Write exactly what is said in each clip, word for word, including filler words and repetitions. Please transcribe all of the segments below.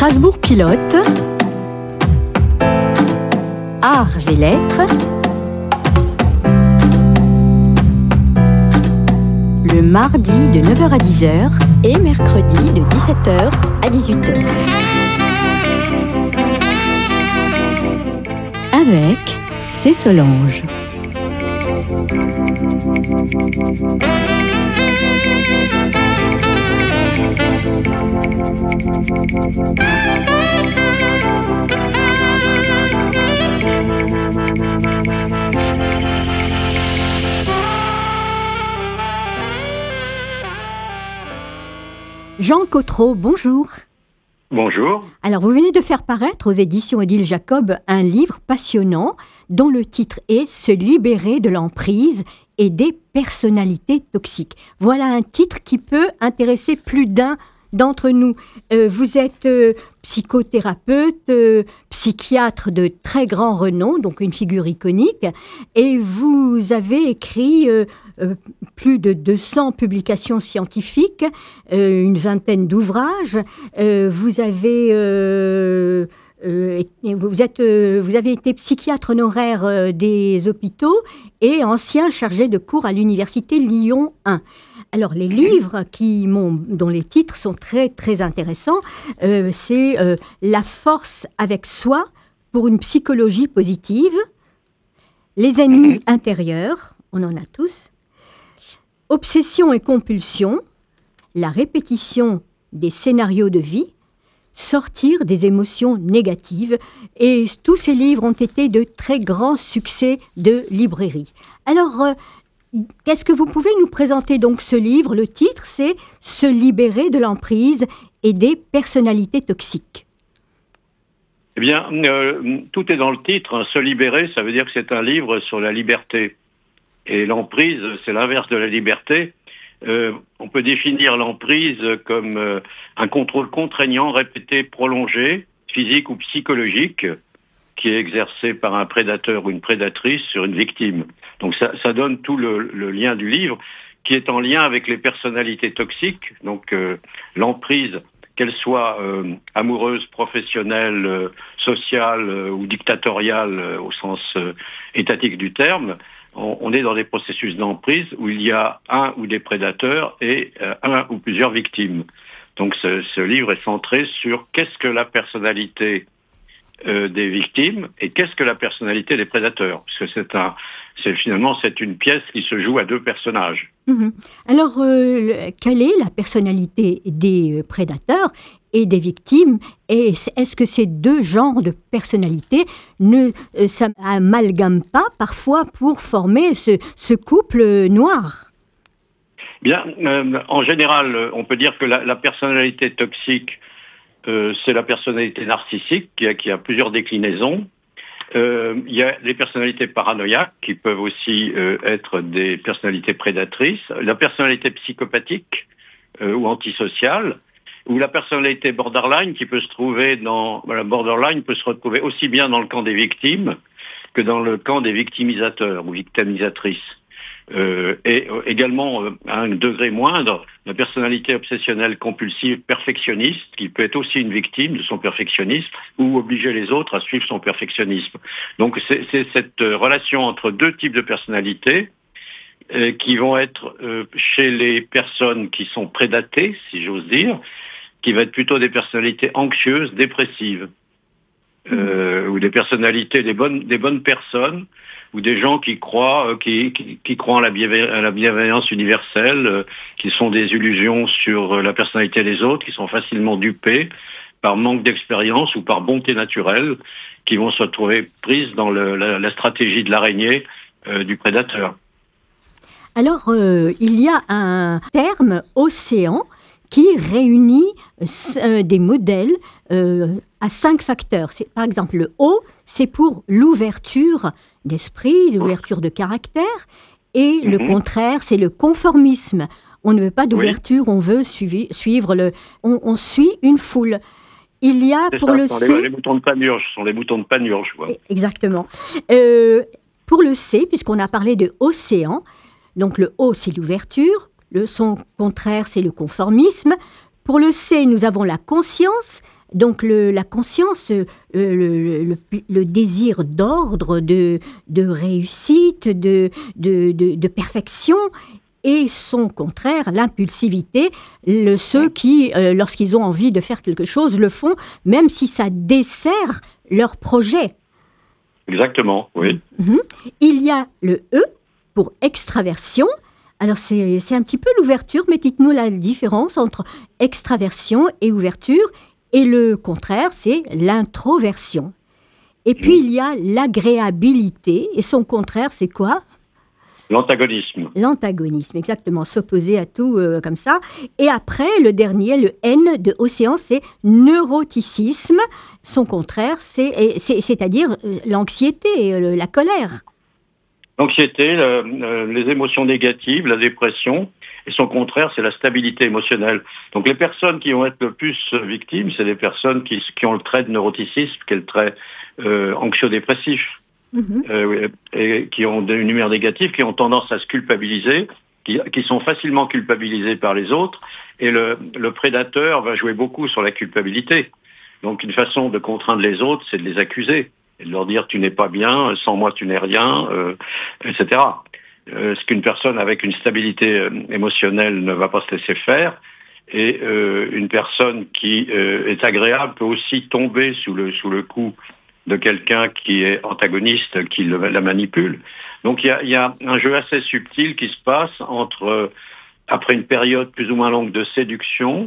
Strasbourg Pilote, Arts et Lettres, le mardi de neuf heures à dix heures et mercredi de dix-sept heures à dix-huit heures. Avec C. Solange. Jean Cotreau, bonjour. Bonjour. Alors, vous venez de faire paraître aux éditions Odile Jacob un livre passionnant dont le titre est « Se libérer de l'emprise et des personnalités toxiques ». Voilà un titre qui peut intéresser plus d'un d'entre nous. Euh, vous êtes euh, psychothérapeute, euh, psychiatre de très grand renom, donc une figure iconique, et vous avez écrit euh, euh, plus de deux cents publications scientifiques, euh, une vingtaine d'ouvrages. Euh, vous avez... Euh, Euh, vous, êtes, euh, vous avez été psychiatre honoraire euh, des hôpitaux et ancien chargé de cours à l'université Lyon un. Alors, les livres qui m'ont, dont les titres sont très, très intéressants, euh, c'est euh, « La force avec soi pour une psychologie positive »,« Les ennemis intérieurs », on en a tous, « Obsession et compulsion »,« La répétition des scénarios de vie », sortir des émotions négatives. Et tous ces livres ont été de très grands succès de librairie. Alors, euh, est-ce que vous pouvez nous présenter donc ce livre? Le titre, c'est « Se libérer de l'emprise et des personnalités toxiques ». Eh bien, euh, tout est dans le titre. Hein. Se libérer, ça veut dire que c'est un livre sur la liberté. Et l'emprise, c'est l'inverse de la liberté. Euh, on peut définir l'emprise comme euh, un contrôle contraignant, répété, prolongé, physique ou psychologique, qui est exercé par un prédateur ou une prédatrice sur une victime. Donc ça, ça donne tout le, le lien du livre, qui est en lien avec les personnalités toxiques. Donc euh, l'emprise, qu'elle soit euh, amoureuse, professionnelle, euh, sociale euh, ou dictatoriale euh, au sens euh, étatique du terme, on est dans des processus d'emprise où il y a un ou des prédateurs et euh, un ou plusieurs victimes. Donc ce, ce livre est centré sur qu'est-ce que la personnalité euh, des victimes et qu'est-ce que la personnalité des prédateurs. Parce que c'est un, c'est, finalement, c'est une pièce qui se joue à deux personnages. Mmh. Alors, euh, quelle est la personnalité des prédateurs et des victimes? Et est-ce que ces deux genres de personnalités ne euh, s'amalgament pas parfois pour former ce, ce couple noir? Bien, euh, en général, on peut dire que la, la personnalité toxique, euh, c'est la personnalité narcissique qui a, qui a plusieurs déclinaisons. Euh, il y a les personnalités paranoïaques qui peuvent aussi euh, être des personnalités prédatrices. La personnalité psychopathique euh, ou antisociale, ou la personnalité borderline qui peut se trouver dans... Voilà, borderline peut se retrouver aussi bien dans le camp des victimes que dans le camp des victimisateurs ou victimisatrices. Euh, et euh, également, euh, à un degré moindre, la personnalité obsessionnelle compulsive perfectionniste, qui peut être aussi une victime de son perfectionnisme, ou obliger les autres à suivre son perfectionnisme. Donc c'est, c'est cette euh, relation entre deux types de personnalités euh, qui vont être euh, chez les personnes qui sont prédatées, si j'ose dire, qui va être plutôt des personnalités anxieuses, dépressives, euh, ou des personnalités, des bonnes, des bonnes personnes, ou des gens qui croient, euh, qui, qui, qui croient en la, bienveillance, la bienveillance universelle, euh, qui sont des illusions sur euh, la personnalité des autres, qui sont facilement dupés par manque d'expérience ou par bonté naturelle, qui vont se retrouver prises dans le, la, la stratégie de l'araignée euh, du prédateur. Alors, euh, il y a un terme océan qui réunit euh, des modèles euh, à cinq facteurs. C'est, par exemple, le O, c'est pour l'ouverture d'esprit, l'ouverture de caractère, et mmh. le contraire, c'est le conformisme. On ne veut pas d'ouverture, oui. on veut suivi, suivre le... On, on suit une foule. Il y a c'est pour ça, le sont C... Les, les moutons de Panurge, ce sont les moutons de Panurge. Quoi. Exactement. Euh, pour le C, puisqu'on a parlé de océan, donc le O, c'est l'ouverture, le son contraire, c'est le conformisme. Pour le C, nous avons la conscience, Donc le, la conscience, euh, le, le, le désir d'ordre, de, de réussite, de, de, de, de perfection, et son contraire, l'impulsivité, le, ceux qui, euh, lorsqu'ils ont envie de faire quelque chose, le font, même si ça dessert leur projet. Exactement, oui. Mmh. Il y a le E pour extraversion. Alors c'est, c'est un petit peu l'ouverture, mais dites-nous la différence entre extraversion et ouverture. Et le contraire, c'est l'introversion. Et puis, mmh. il y a l'agréabilité. Et son contraire, c'est quoi ? L'antagonisme. L'antagonisme, exactement. S'opposer à tout euh, comme ça. Et après, le dernier, le N de océan, c'est neuroticisme. Son contraire, c'est, c'est, c'est-à-dire euh, l'anxiété, euh, la colère. L'anxiété, le, euh, les émotions négatives, la dépression. Et son contraire, c'est la stabilité émotionnelle. Donc les personnes qui vont être le plus victimes, c'est les personnes qui, qui ont le trait de neuroticisme, qui est le trait euh, anxio-dépressif, mmh. euh, et qui ont une humeur négative, qui ont tendance à se culpabiliser, qui, qui sont facilement culpabilisés par les autres. Et le, le prédateur va jouer beaucoup sur la culpabilité. Donc une façon de contraindre les autres, c'est de les accuser, et de leur dire « tu n'es pas bien, sans moi tu n'es rien euh, », et cetera. Euh, ce qu'une personne avec une stabilité euh, émotionnelle ne va pas se laisser faire. Et euh, une personne qui euh, est agréable peut aussi tomber sous le, sous le coup de quelqu'un qui est antagoniste, qui le, la manipule. Donc il y a, y a un jeu assez subtil qui se passe entre, euh, après une période plus ou moins longue de séduction,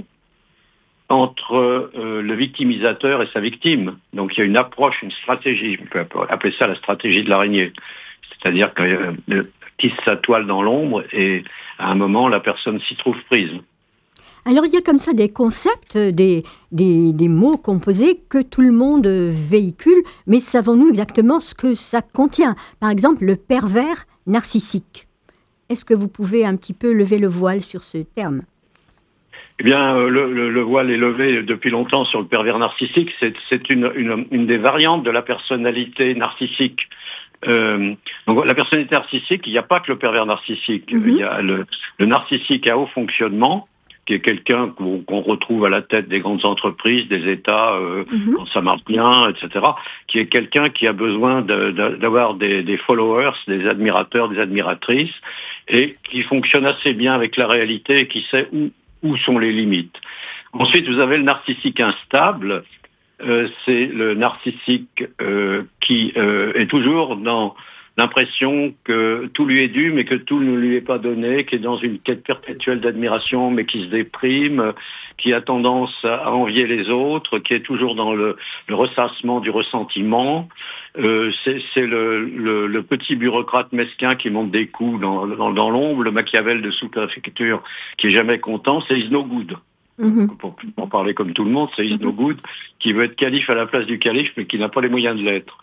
entre euh, le victimisateur et sa victime. Donc il y a une approche, une stratégie, on peut appeler ça la stratégie de l'araignée. C'est-à-dire que euh, tisse sa toile dans l'ombre et à un moment, la personne s'y trouve prise. Alors, il y a comme ça des concepts, des, des, des mots composés que tout le monde véhicule, mais savons-nous exactement ce que ça contient ? Par exemple, le pervers narcissique. Est-ce que vous pouvez un petit peu lever le voile sur ce terme ? Eh bien, le, le, le voile est levé depuis longtemps sur le pervers narcissique. C'est, c'est une, une, une des variantes de la personnalité narcissique. Euh, donc la personnalité narcissique, il n'y a pas que le pervers narcissique. Mm-hmm. Il y a le, le narcissique à haut fonctionnement, qui est quelqu'un qu'on, qu'on retrouve à la tête des grandes entreprises, des États, euh, mm-hmm. quand ça marche bien, et cetera, qui est quelqu'un qui a besoin de, de, d'avoir des, des followers, des admirateurs, des admiratrices, et qui fonctionne assez bien avec la réalité et qui sait où, où sont les limites. Ensuite, vous avez le narcissique instable. Euh, c'est le narcissique euh, qui euh, est toujours dans l'impression que tout lui est dû, mais que tout ne lui est pas donné, qui est dans une quête perpétuelle d'admiration, mais qui se déprime, qui a tendance à envier les autres, qui est toujours dans le, le ressassement du ressentiment. Euh, c'est c'est le, le, le petit bureaucrate mesquin qui monte des coups dans, dans, dans l'ombre, le Machiavel de sous-préfecture qui est jamais content, c'est is no good. Mmh. Pour en parler comme tout le monde, c'est is no good, qui veut être calife à la place du calife, mais qui n'a pas les moyens de l'être.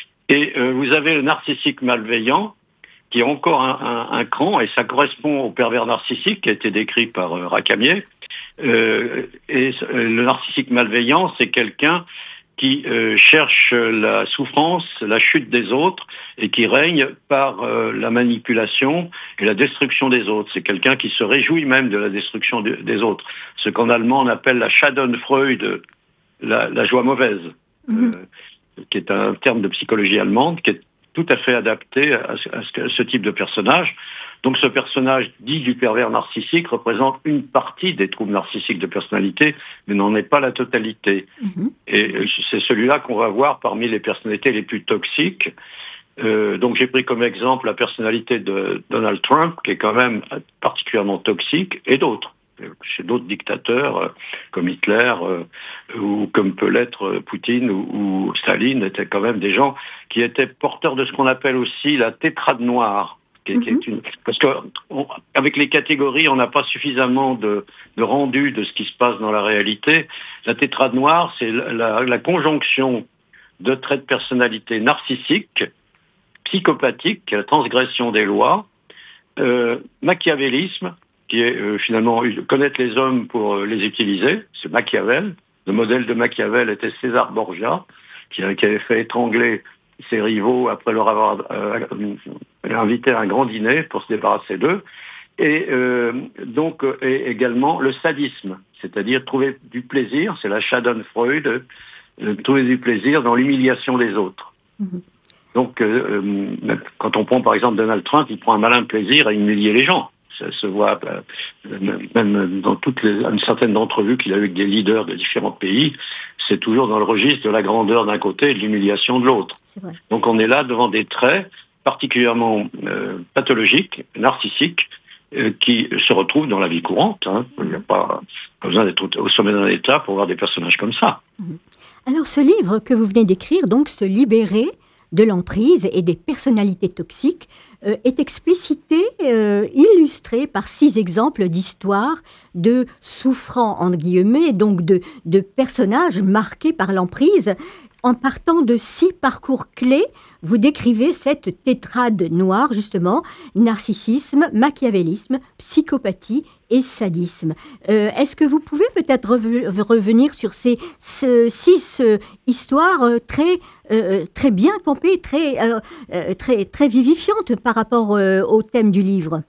Et euh, vous avez le narcissique malveillant, qui est encore un, un, un cran, et ça correspond au pervers narcissique qui a été décrit par euh, Racamier. Euh, et euh, le narcissique malveillant, c'est quelqu'un qui euh, cherche la souffrance, la chute des autres, et qui règne par euh, la manipulation et la destruction des autres. C'est quelqu'un qui se réjouit même de la destruction de, des autres. Ce qu'en allemand on appelle la Schadenfreude, la, la joie mauvaise, mm-hmm. euh, qui est un terme de psychologie allemande, qui est tout à fait adapté à ce, à ce, à ce type de personnage. Donc ce personnage dit du pervers narcissique représente une partie des troubles narcissiques de personnalité, mais n'en est pas la totalité. Mmh. Et c'est celui-là qu'on va voir parmi les personnalités les plus toxiques. Euh, donc j'ai pris comme exemple la personnalité de Donald Trump, qui est quand même particulièrement toxique, et d'autres. Chez d'autres dictateurs, euh, comme Hitler, euh, ou comme peut l'être Poutine ou, ou Staline, étaient quand même des gens qui étaient porteurs de ce qu'on appelle aussi la tétrade noire. Qui est, mm-hmm. qui est une... Parce qu'avec les catégories, on n'a pas suffisamment de, de rendu de ce qui se passe dans la réalité. La tétrade noire, c'est la, la, la conjonction de traits de personnalité narcissiques, psychopathiques, la transgression des lois, euh, machiavélisme, qui est euh, finalement connaître les hommes pour euh, les utiliser, c'est Machiavel. Le modèle de Machiavel était César Borgia, qui, qui avait fait étrangler ses rivaux après leur avoir euh, invité à un grand dîner pour se débarrasser d'eux. Et euh, donc et également le sadisme, c'est-à-dire trouver du plaisir, c'est la Schadenfreude, euh, trouver du plaisir dans l'humiliation des autres. Mmh. Donc euh, euh, quand on prend par exemple Donald Trump, il prend un malin plaisir à humilier les gens. Ça se voit euh, même dans toutes les, une certaine entrevues qu'il a eu avec des leaders de différents pays, c'est toujours dans le registre de la grandeur d'un côté et de l'humiliation de l'autre. Donc on est là devant des traits particulièrement euh, pathologiques, narcissiques, euh, qui se retrouvent dans la vie courante. Hein. Il n'y a pas, pas besoin d'être au sommet d'un état pour voir des personnages comme ça. Alors ce livre que vous venez d'écrire, donc Se libérer de l'emprise et des personnalités toxiques, euh, est explicité, euh, illustré par six exemples d'histoires de souffrants, entre guillemets, donc de, de personnages marqués par l'emprise. En partant de six parcours clés, vous décrivez cette tétrade noire, justement, narcissisme, machiavélisme, psychopathie et sadisme. Euh, est-ce que vous pouvez peut-être rev- revenir sur ces ce, six euh, histoires euh, très, euh, très bien campées, très, euh, euh, très, très vivifiantes par rapport euh, au thème du livre?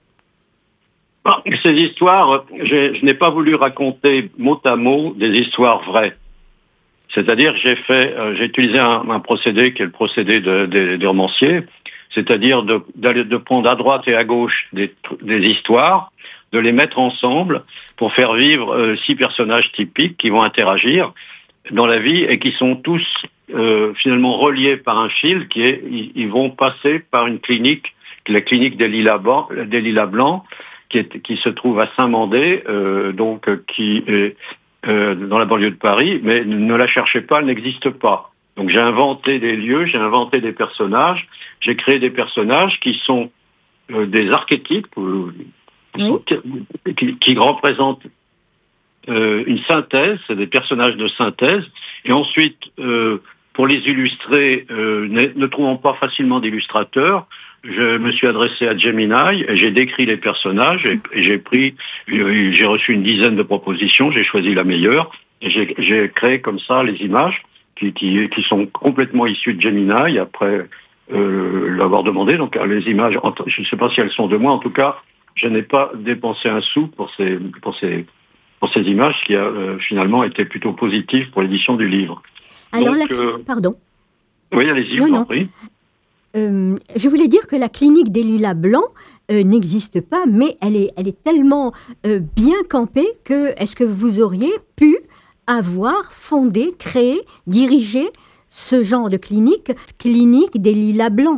Ces histoires, je n'ai pas voulu raconter mot à mot des histoires vraies. C'est-à-dire que j'ai fait, euh, j'ai utilisé un, un procédé qui est le procédé de, de, des romanciers, c'est-à-dire de, d'aller, de prendre à droite et à gauche des, des histoires, de les mettre ensemble pour faire vivre euh, six personnages typiques qui vont interagir dans la vie et qui sont tous euh, finalement reliés par un fil qui est, ils, ils vont passer par une clinique, la clinique des Lilas Blancs, des Lilas Blancs qui, est, qui se trouve à Saint-Mandé, euh, donc qui est Euh, dans la banlieue de Paris, mais ne la cherchez pas, elle n'existe pas. Donc j'ai inventé des lieux, j'ai inventé des personnages, j'ai créé des personnages qui sont euh, des archétypes euh, oui. sont, qui, qui représentent euh, une synthèse, c'est des personnages de synthèse, et ensuite, euh, pour les illustrer, euh, ne, ne trouvant pas facilement d'illustrateurs, je me suis adressé à Gemini et j'ai décrit les personnages et, et j'ai pris, j'ai reçu une dizaine de propositions, j'ai choisi la meilleure et j'ai, j'ai créé comme ça les images qui, qui, qui sont complètement issues de Gemini après euh, l'avoir demandé. Donc les images, je ne sais pas si elles sont de moi, en tout cas, je n'ai pas dépensé un sou pour ces, pour ces, pour ces images qui a euh, finalement été plutôt positive pour l'édition du livre. Alors, Donc, la... euh... pardon. Oui, allez-y, je vous en prie. Euh, je voulais dire que la clinique des Lilas Blancs euh, n'existe pas, mais elle est, elle est tellement euh, bien campée que est-ce que vous auriez pu avoir fondé, créé, dirigé ce genre de clinique, clinique des Lilas Blancs?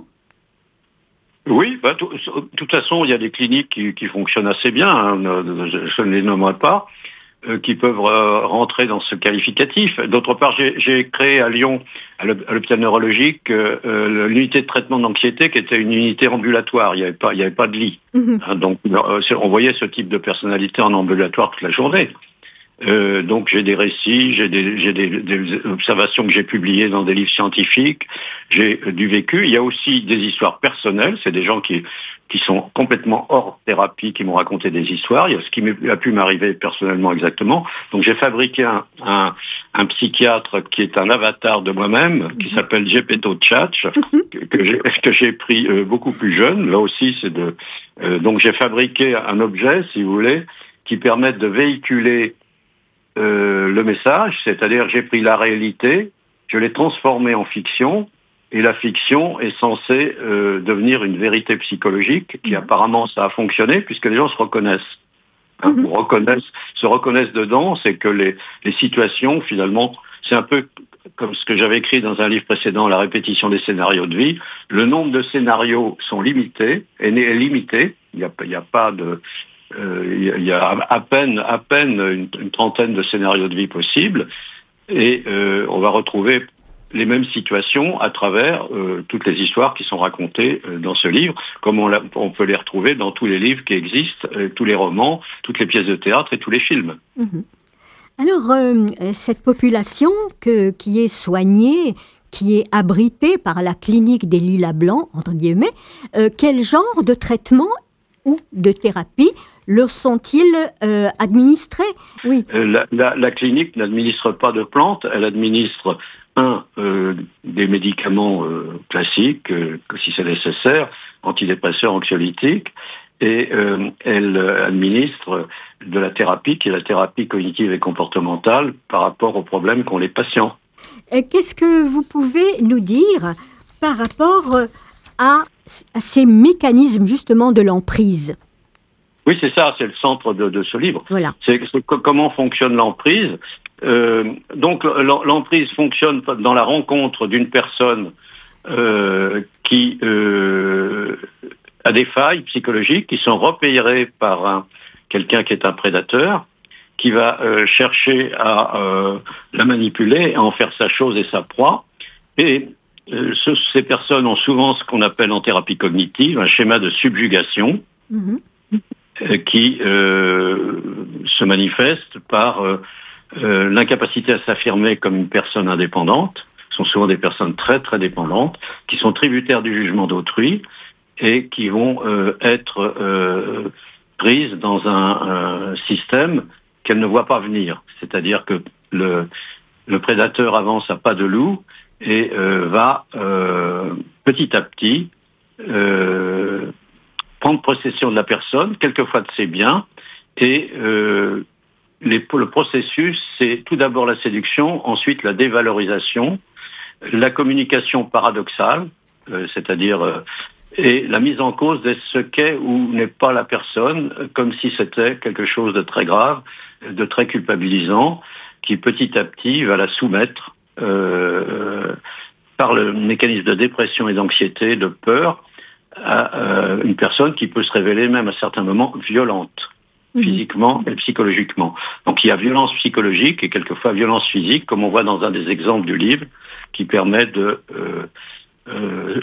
Oui, bah, de toute façon, il y a des cliniques qui, qui fonctionnent assez bien, hein, je, je ne les nommerai pas, euh, qui peuvent euh, rentrer dans ce qualificatif. D'autre part, j'ai, j'ai créé à Lyon, à l'hôpital neurologique, euh, l'unité de traitement d'anxiété qui était une unité ambulatoire. Il n'y avait pas, il n'y avait pas de lit. Mmh. Hein, donc, euh, on voyait ce type de personnalité en ambulatoire toute la journée. Euh, donc j'ai des récits, j'ai, des, j'ai des, des observations que j'ai publiées dans des livres scientifiques, j'ai euh, du vécu. Il y a aussi des histoires personnelles, c'est des gens qui, qui sont complètement hors thérapie, qui m'ont raconté des histoires. Il y a ce qui a pu m'arriver personnellement exactement. Donc j'ai fabriqué un, un, un psychiatre qui est un avatar de moi-même, qui s'appelle Gepetto Tchatch, que, que, j'ai, que j'ai pris euh, beaucoup plus jeune. Là aussi, c'est de... Euh, donc j'ai fabriqué un objet, si vous voulez, qui permet de véhiculer Euh, le message, c'est-à-dire j'ai pris la réalité, je l'ai transformée en fiction, et la fiction est censée euh, devenir une vérité psychologique, qui mmh. apparemment ça a fonctionné, puisque les gens se reconnaissent. Hein, mmh. reconnaissent se reconnaissent dedans, c'est que les, les situations, finalement, c'est un peu comme ce que j'avais écrit dans un livre précédent, La répétition des scénarios de vie. Le nombre de scénarios sont limités, est, est limité, il n'y a, il n'y a pas de... Il euh, y, y a à peine, à peine une, une trentaine de scénarios de vie possibles et euh, on va retrouver les mêmes situations à travers euh, toutes les histoires qui sont racontées euh, dans ce livre, comme on, on peut les retrouver dans tous les livres qui existent, euh, tous les romans, toutes les pièces de théâtre et tous les films. Mmh. Alors, euh, cette population que, qui est soignée, qui est abritée par la clinique des Lilas Blancs, entre guillemets, euh, quel genre de traitement ou de thérapie leur sont-ils euh, administrés? Oui. La, la, la clinique n'administre pas de plantes, elle administre, un, euh, des médicaments euh, classiques, euh, si c'est nécessaire, antidépresseurs, anxiolytiques, et euh, elle administre de la thérapie, qui est la thérapie cognitive et comportementale, par rapport aux problèmes qu'ont les patients. Et qu'est-ce que vous pouvez nous dire par rapport à, à ces mécanismes justement de l'emprise ? Oui, c'est ça, c'est le centre de, de ce livre. Voilà. C'est, c'est comment fonctionne l'emprise. Euh, donc l'emprise fonctionne dans la rencontre d'une personne euh, qui euh, a des failles psychologiques qui sont repérées par un, quelqu'un qui est un prédateur, qui va euh, chercher à euh, la manipuler, à en faire sa chose et sa proie. Et euh, ce, ces personnes ont souvent ce qu'on appelle en thérapie cognitive un schéma de subjugation mmh. euh, qui euh, se manifeste par euh, euh, l'incapacité à s'affirmer comme une personne indépendante. Ce sont souvent des personnes très très dépendantes, qui sont tributaires du jugement d'autrui et qui vont euh, être euh, prises dans un, un système qu'elles ne voient pas venir. C'est-à-dire que le, le prédateur avance à pas de loup et euh, va euh, petit à petit euh, prendre possession de la personne, quelquefois de ses biens, et euh, les, le processus, c'est tout d'abord la séduction, ensuite la dévalorisation, la communication paradoxale, euh, c'est-à-dire euh, et la mise en cause de ce qu'est ou n'est pas la personne, comme si c'était quelque chose de très grave, de très culpabilisant, qui petit à petit va la soumettre euh, par le mécanisme de dépression et d'anxiété, de peur, à euh, une personne qui peut se révéler même à certains moments violente, mmh. physiquement et psychologiquement. Donc il y a violence psychologique et quelquefois violence physique, comme on voit dans un des exemples du livre, qui permet de euh, euh,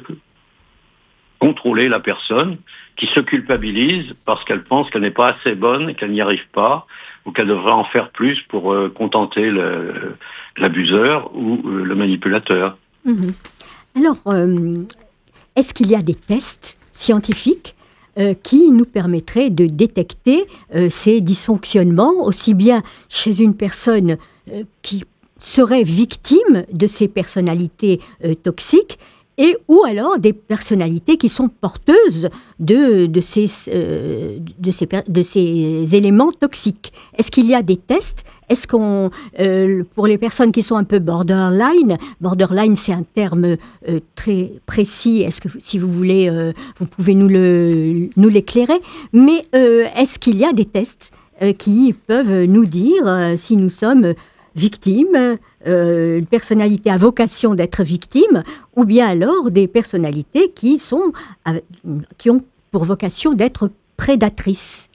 contrôler la personne, qui se culpabilise parce qu'elle pense qu'elle n'est pas assez bonne, qu'elle n'y arrive pas, ou qu'elle devrait en faire plus pour euh, contenter le, l'abuseur ou euh, le manipulateur. Mmh. Alors, euh, est-ce qu'il y a des tests scientifiques euh, qui nous permettraient de détecter euh, ces dysfonctionnements, aussi bien chez une personne euh, qui serait victime de ces personnalités euh, toxiques, et ou alors des personnalités qui sont porteuses de, de, ces, euh, de, ces, de ces éléments toxiques. Est-ce qu'il y a des tests ? Est-ce qu'on, euh, pour les personnes qui sont un peu borderline, borderline c'est un terme euh, très précis, est-ce que si vous voulez, euh, vous pouvez nous, le, nous l'éclairer, mais euh, est-ce qu'il y a des tests euh, qui peuvent nous dire euh, si nous sommes victimes, euh, une personnalité à vocation d'être victime, ou bien alors des personnalités qui, sont, euh, qui ont pour vocation d'être prédatrices.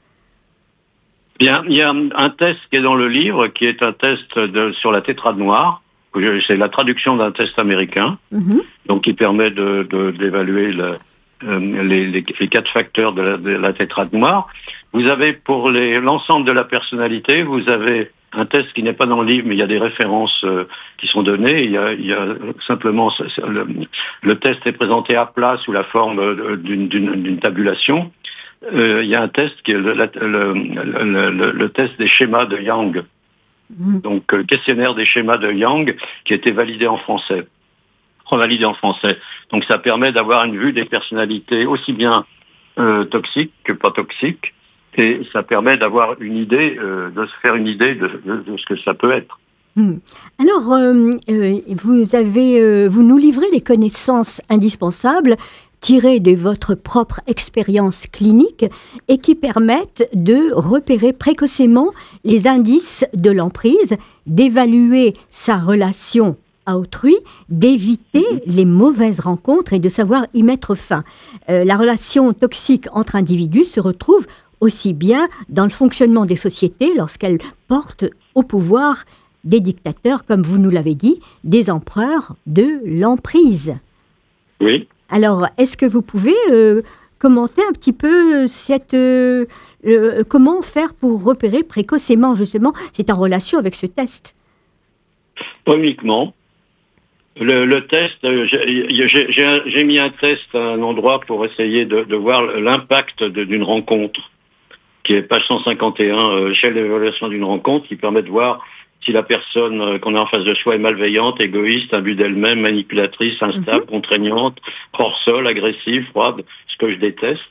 Bien, il y a un test qui est dans le livre, qui est un test de, sur la tétrade noire. C'est la traduction d'un test américain, mm-hmm. donc qui permet de, de, d'évaluer le, euh, les, les, les quatre facteurs de la, de la tétrade noire. Vous avez pour les, l'ensemble de la personnalité, vous avez un test qui n'est pas dans le livre, mais il y a des références euh, qui sont données. Il y a, il y a simplement le, le test est présenté à plat sous la forme d'une, d'une, d'une tabulation. Euh, il y a un test qui est le, le, le, le, le test des schémas de Young, mmh. donc le questionnaire des schémas de Young, qui a été validé en français, revalidé en français. Donc ça permet d'avoir une vue des personnalités aussi bien euh, toxiques que pas toxiques. Et ça permet d'avoir une idée, euh, de se faire une idée de, de, de ce que ça peut être. Mmh. Alors, euh, euh, vous avez, euh, vous nous livrez les connaissances indispensables tirées de votre propre expérience clinique et qui permettent de repérer précocement les indices de l'emprise, d'évaluer sa relation à autrui, d'éviter mmh. les mauvaises rencontres et de savoir y mettre fin. Euh, la relation toxique entre individus se retrouve aussi bien dans le fonctionnement des sociétés lorsqu'elles portent au pouvoir des dictateurs, comme vous nous l'avez dit, des empereurs de l'emprise. Oui. Alors, est-ce que vous pouvez euh, commenter un petit peu cette, euh, euh, comment faire pour repérer précocement, justement, c'est en relation avec ce test? Pas uniquement. Le, le test, j'ai, j'ai, j'ai, j'ai mis un test à un endroit pour essayer de, de voir l'impact de, d'une rencontre, qui est page cent cinquante et un, euh, échelle d'évaluation d'une rencontre, qui permet de voir si la personne euh, qu'on a en face de soi est malveillante, égoïste, imbue d'elle-même, manipulatrice, instable, mm-hmm. contraignante, hors sol, agressive, froide, ce que je déteste.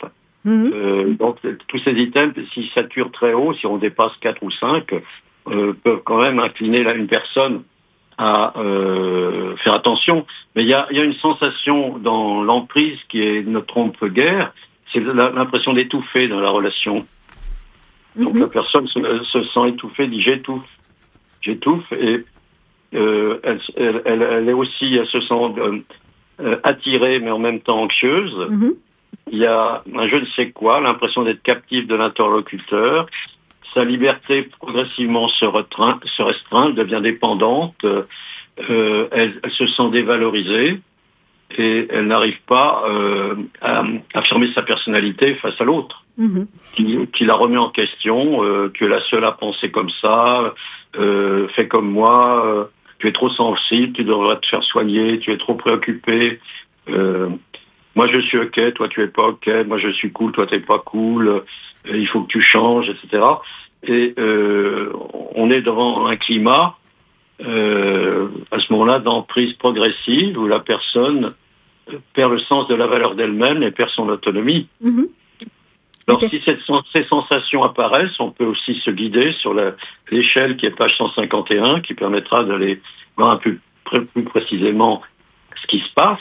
Mmh. Euh, donc tous ces items, s'ils saturent très haut, si on dépasse quatre ou cinq, euh, peuvent quand même incliner là, une personne à euh, faire attention. Mais il y a, y a une sensation dans l'emprise qui est, ne trompe guère, c'est l'impression d'étouffer dans la relation. Donc mmh. la personne se, se sent étouffée, dit j'étouffe, j'étouffe, et euh, elle, elle, elle, elle est aussi, elle se sent euh, attirée, mais en même temps anxieuse. Mmh. Il y a un je ne sais quoi, l'impression d'être captive de l'interlocuteur. Sa liberté progressivement se, retreint, se restreint, elle devient dépendante, euh, elle, elle se sent dévalorisée et elle n'arrive pas euh, à affirmer sa personnalité face à l'autre, mmh. qui, qui la remet en question, euh, tu es la seule à penser comme ça, euh, fais comme moi, euh, tu es trop sensible, tu devrais te faire soigner, tu es trop préoccupé. Euh, moi je suis ok, toi tu es pas ok, moi je suis cool, toi tu es pas cool, euh, il faut que tu changes, et cetera. Et euh, on est devant un climat, euh, à ce moment-là, d'emprise progressive où la personne perd le sens de la valeur d'elle-même et perd son autonomie. Mmh. Alors okay. si cette, ces sensations apparaissent, on peut aussi se guider sur la, l'échelle qui est page cent cinquante et un, qui permettra d'aller voir un peu plus précisément ce qui se passe.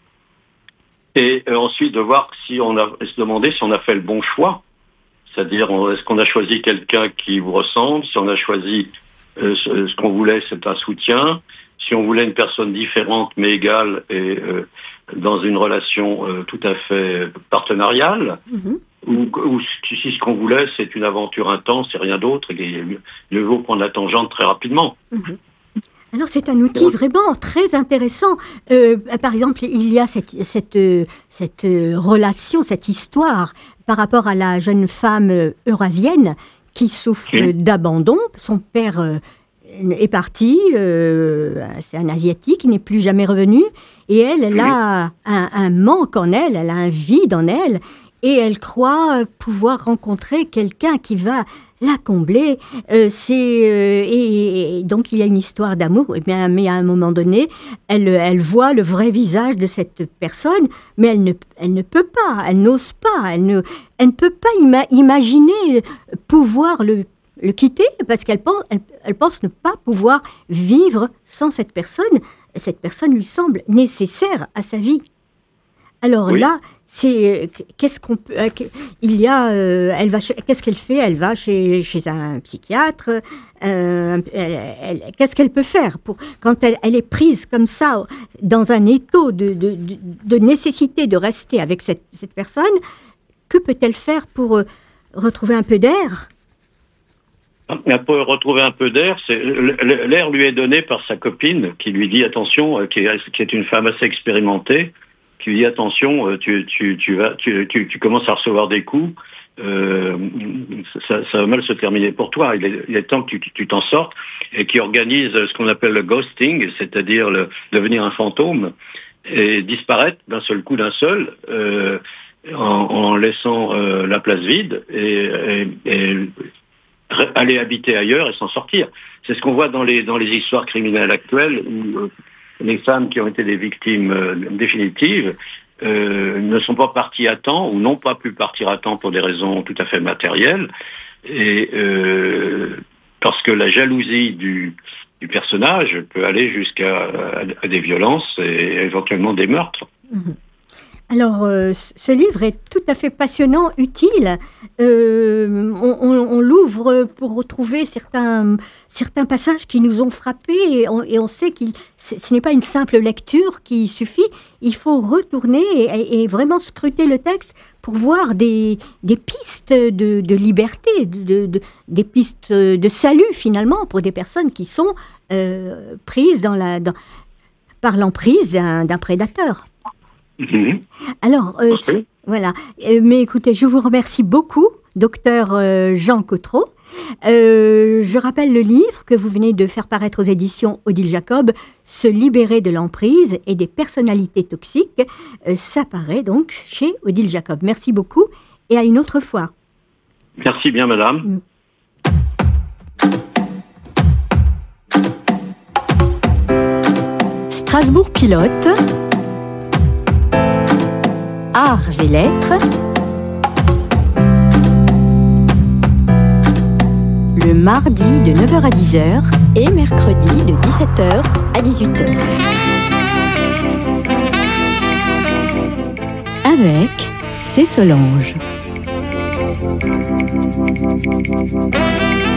Et euh, ensuite de voir si on a, se demander si on a fait le bon choix. C'est-à-dire, est-ce qu'on a choisi quelqu'un qui vous ressemble? Si on a choisi euh, ce, ce qu'on voulait, c'est un soutien. Si on voulait une personne différente mais égale et euh, dans une relation euh, tout à fait partenariale, mmh. ou, ou si ce qu'on voulait, c'est une aventure intense et rien d'autre, et mieux vaut prendre la tangente très rapidement. Mmh. Alors, c'est un outil vraiment très intéressant. Euh, par exemple, il y a cette, cette, cette relation, cette histoire par rapport à la jeune femme eurasienne qui souffre oui. d'abandon. Son père euh, est parti, euh, c'est un Asiatique, il n'est plus jamais revenu. Et elle, elle a un, un manque en elle, elle a un vide en elle. Et elle croit pouvoir rencontrer quelqu'un qui va la combler. Euh, c'est, euh, et, et donc, il y a une histoire d'amour. Et bien, mais à un moment donné, elle, elle voit le vrai visage de cette personne, mais elle ne, elle ne peut pas, elle n'ose pas, elle ne, elle ne peut pas ima- imaginer pouvoir le, le quitter parce qu'elle pense, elle, elle pense ne pas pouvoir vivre sans cette personne. Cette personne lui semble nécessaire à sa vie. Alors oui. là, c'est qu'est-ce qu'on peut. Il y a, euh, elle va. Qu'est-ce qu'elle fait? Elle va chez chez un psychiatre. Euh, elle, elle, qu'est-ce qu'elle peut faire pour quand elle, elle est prise comme ça dans un étau de, de, de, de nécessité de rester avec cette, cette personne? Que peut-elle faire pour euh, retrouver un peu d'air? Pour retrouver un peu d'air, c'est, l'air lui est donné par sa copine qui lui dit attention, qui est, qui est une femme assez expérimentée. Tu dis attention, tu, tu, tu, vas, tu, tu, tu commences à recevoir des coups, euh, ça, ça va mal se terminer pour toi. Il est, il est temps que tu, tu t'en sortes, et qui organise ce qu'on appelle le ghosting, c'est-à-dire le, devenir un fantôme et disparaître d'un seul coup, d'un seul, euh, en, en laissant euh, la place vide et, et, et aller habiter ailleurs et s'en sortir. C'est ce qu'on voit dans les, dans les histoires criminelles actuelles où euh, les femmes qui ont été des victimes euh, définitives euh, ne sont pas parties à temps ou n'ont pas pu partir à temps pour des raisons tout à fait matérielles, et euh, parce que la jalousie du, du personnage peut aller jusqu'à à, à des violences et éventuellement des meurtres. Mmh. Alors, euh, ce livre est tout à fait passionnant, utile. Euh, on, on, on l'ouvre pour retrouver certains, certains passages qui nous ont frappés et on, et on sait que ce n'est pas une simple lecture qui suffit. Il faut retourner et, et vraiment scruter le texte pour voir des, des pistes de, de liberté, de, de, des pistes de salut finalement pour des personnes qui sont euh, prises dans la, dans, par l'emprise d'un, d'un prédateur. Mmh. Alors, euh, okay. voilà. Euh, mais écoutez, je vous remercie beaucoup, docteur euh, Jean Cottereau. Euh, je rappelle le livre que vous venez de faire paraître aux éditions Odile Jacob, Se libérer de l'emprise et des personnalités toxiques. Euh, ça paraît donc chez Odile Jacob. Merci beaucoup et à une autre fois. Merci bien, madame. Strasbourg Pilote. Arts et lettres, mardi de neuf heures à dix heures et mercredi de dix-sept heures à dix-huit heures. Avec C. Solange.